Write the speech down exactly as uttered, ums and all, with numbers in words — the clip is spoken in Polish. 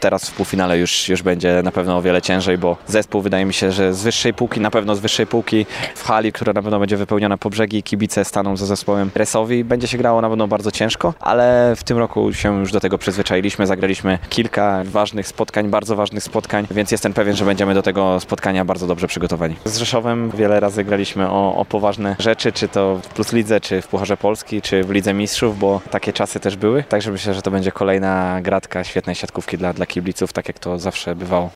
teraz w półfinale już, już będzie na pewno o wiele ciężej, bo zespół wydaje mi się, że z wyższej półki, na pewno z wyższej półki w hali, która na pewno będzie wypełniona po brzegi, kibice staną za zespołem Resowi, będzie się grało na pewno bardzo ciężko, ale w tym roku się już do tego przyzwyczailiśmy, zagraliśmy kilka ważnych spotkań, bardzo ważnych spotkań, więc jestem pewien, że będziemy do tego spotkania bardzo dobrze przygotowani. Z Rzeszowem wiele razy graliśmy o, o poważne rzeczy, czy to w Plus Lidze, czy w Pucharze Polski, czy w Lidze Mistrzów, bo takie czasy też były, także myślę, że to będzie kolejna gratka świetnej siatkówki dla, dla kibiców, tak jak to zawsze bywało.